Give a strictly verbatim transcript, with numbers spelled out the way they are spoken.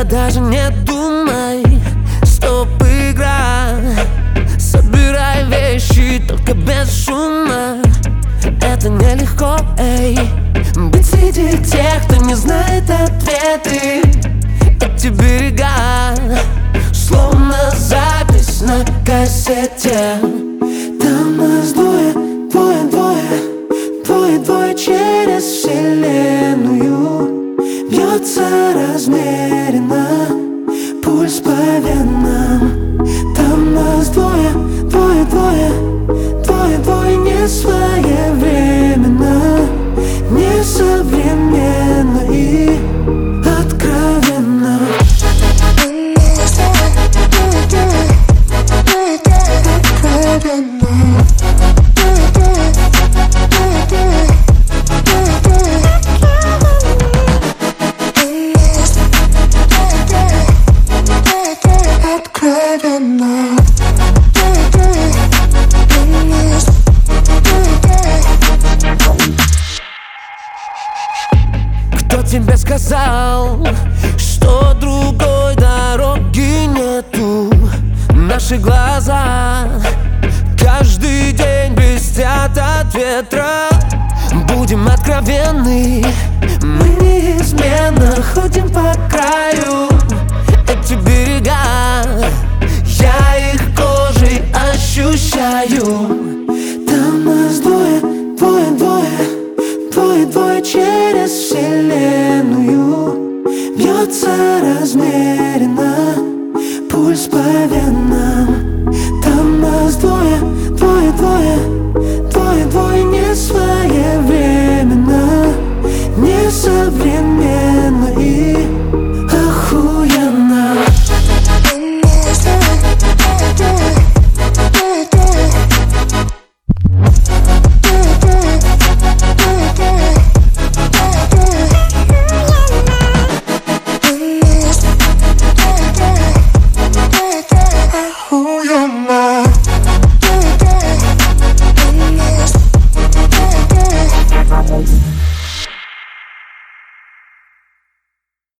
даже не думай, стоп, игра. Собирай вещи, только без шума. Это нелегко, эй, быть среди тех, кто не знает ответы. Эти берега, словно запись на кассете. Там нас двое, двое, двое, двое, двое через вселенную. Бьется размеренно пульс по венам. Там нас двое, двое, двое, двое, двое не своевременно, несовременно и откровенно. Кто тебе сказал, что другой дороги нету? Наши глаза каждый день блестят от ветра. Будем откровенны, мы неизменно ходим по краю. Эти берега, я их кожей ощущаю. Там нас двое, двое, двое, двое, двое через вселенную. Бьется